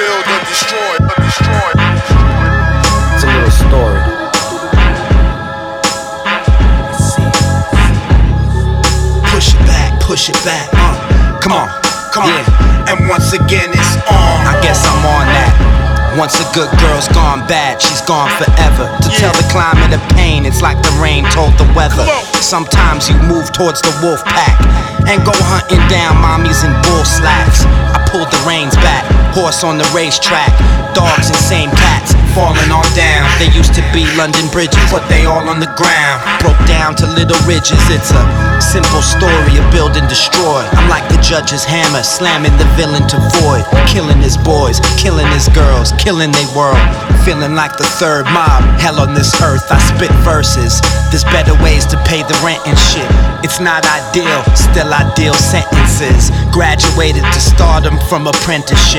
build or destroy. It's a little story. Push it back, come on, yeah. And once again it's on. I guess I'm on that. Once a good girl's gone bad, she's gone forever. To tell the climate of pain, it's like the rain told the weather. Sometimes you move towards the wolf pack and go hunting down mommies in bull slacks. I pulled the reins back, horse on the racetrack, dogs and same cats falling all down. They used to be London bridges, but they all on the ground, broke down to little ridges. It's a simple story of build and destroy. I'm like the judge's hammer, slamming the villain to void, killing his boys, killing his girls, killing they world. Feeling like the third mob, hell on this earth. I spit verses, there's better ways to pay the rent and shit. It's not ideal, still I deal sentences. Graduated to stardom from apprenticeship.